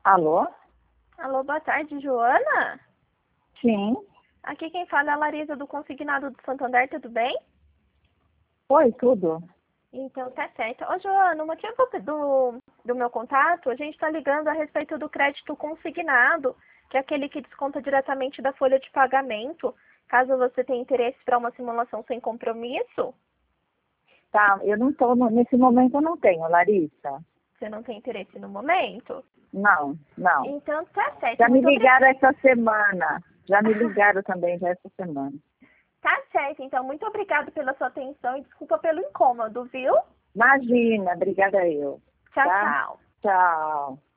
Alô? Alô, boa tarde, Joana? Sim. Aqui quem fala é a Larisa do Consignado do Santander, tudo bem? Oi, tudo? Então tá certo. Ô, Joana, o motivo do meu contato, a gente está ligando a respeito do crédito consignado, que é aquele que desconta diretamente da folha de pagamento, caso você tenha interesse para uma simulação sem compromisso. Tá, eu não tô, nesse momento eu não tenho, Larissa. Você não tem interesse no momento? Não, não. Então tá certo. Já me Muito ligaram obrigada. essa semana. Já me ligaram também já essa semana. Tá certo, então muito obrigada pela sua atenção e desculpa pelo incômodo, viu? Imagina, obrigada eu. Tchau, Tá? tchau. Tchau.